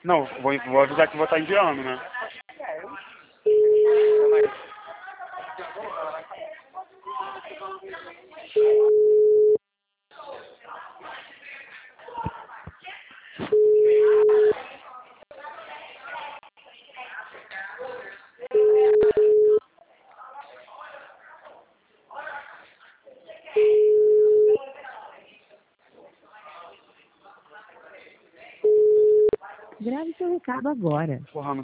Não, vou avisar que vou estar enviando, né? Grave seu recado agora. Porra,